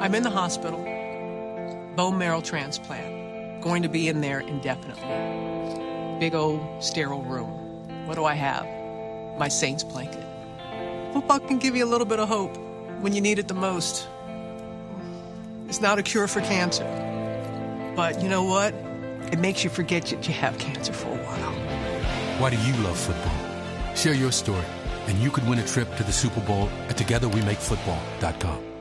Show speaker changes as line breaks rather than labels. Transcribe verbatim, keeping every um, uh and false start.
I'm in the hospital, bone marrow transplant, going to be in there indefinitely. Big old sterile room. What do I have? My Saints blanket. Football can give you a little bit of hope when you need it the most. It's not a cure for cancer. But you know what? It makes you forget that you have cancer for a while.
Why do you love football? Share your story, and you could win a trip to the Super Bowl at together we make football dot com.